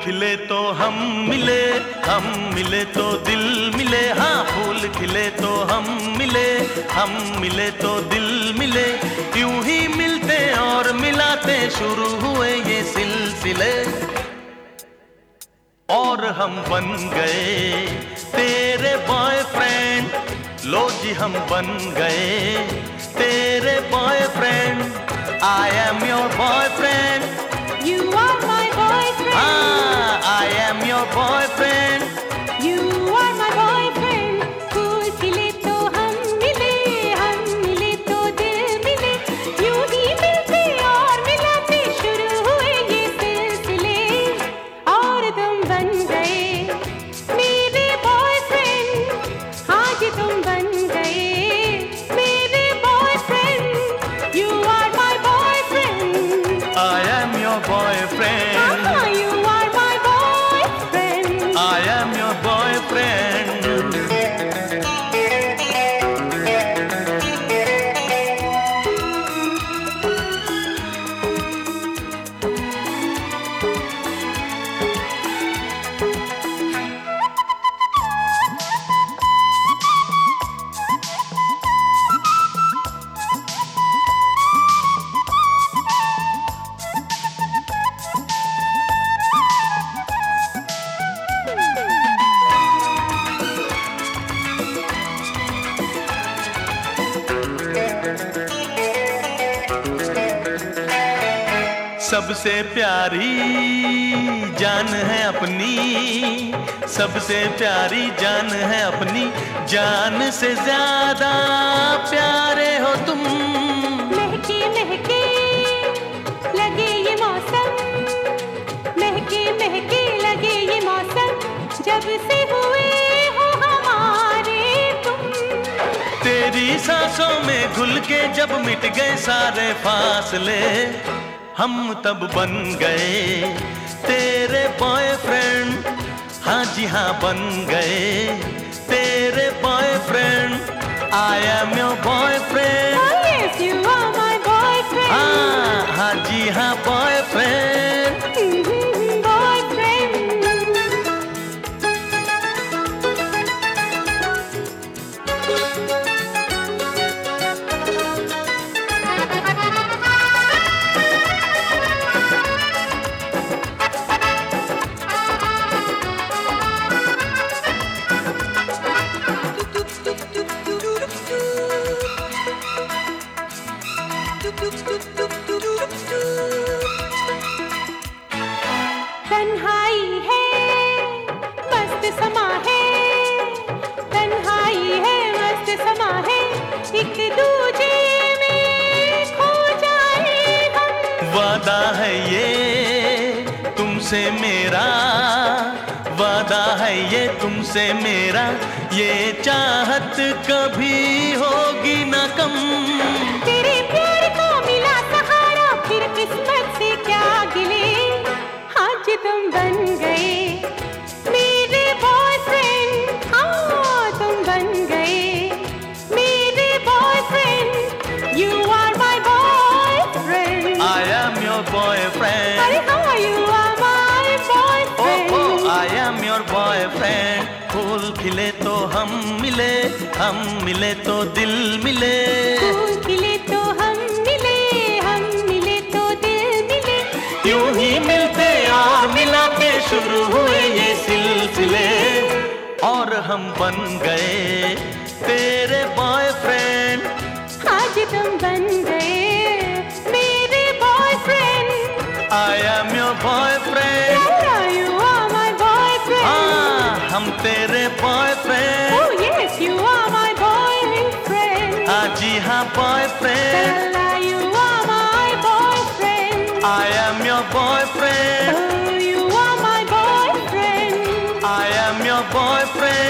खिले तो हम मिले तो दिल मिले। हाँ, फूल खिले तो हम मिले तो दिल मिले। यूं ही मिलते और मिलाते शुरू हुए ये सिलसिले, और हम बन गए तेरे बॉयफ्रेंड। लो जी, हम बन गए तेरे boyfriend. I am your boyfriend. You are my boyfriend. I am your boyfriend. You are my boyfriend. फूल खिले तो हम मिले तो दिल मिले। यूं ही मिलते और मिलाते शुरू हुए ये सिलसिले, और तुम बन गए मेरे बॉयफ्रेंड। हाँ जी, तुम बन गए मेरे boyfriend. You are my boyfriend. I am your boyfriend. You are my boyfriend. I am your boyfriend. सबसे प्यारी जान है अपनी, सबसे प्यारी जान है अपनी। जान से ज्यादा प्यारे हो तुम। महके महके लगे ये मौसम, महके महके लगे ये मौसम, जब से हुए हो हमारे तुम। तेरी सांसों में घुल के जब मिट गए सारे फासले, हम तब बन गए तेरे बॉयफ्रेंड। हाँ जी हाँ, बन गए तेरे boyfriend. I am your boyfriend. Oh yes, you are my boyfriend. हाँ जी हाँ, बॉयफ्रेंड। Boyfriend. तन्हाई है मस्त समा है, तन्हाई है मस्त समा है, एक दूजे में खो जाए हम। वादा है ये तुमसे मेरा, वादा है ये तुमसे मेरा। ये चाहत कभी होगी ना कम। तेरे प्यार को मिला सहारा, फिर किस्मत से क्या गिले। आज तुम बन गए मेरे बॉयफ्रेंड। हाँ, तुम बन गए मेरे boyfriend. You are my boyfriend. I am your boyfriend. अरे हाँ, you are my boyfriend. Oh, I am your boyfriend. फूल खिले तो हम मिले तो दिल मिले। फूल खिले तो हम मिले तो दिल मिले। यूं ही मिलते और मिलाते शुरू हुए ये सिलसिले, और हम बन गए तेरे बॉयफ्रेंड। आज तुम बन गए मेरे boyfriend. I am your boyfriend. You are my boyfriend. हाँ, हम तेरे boyfriend. Oh yes, you are my boyfriend. हाँ जी हाँ, boyfriend. You are my boyfriend. I am your boyfriend. Oh, you are my boyfriend. I am your boyfriend.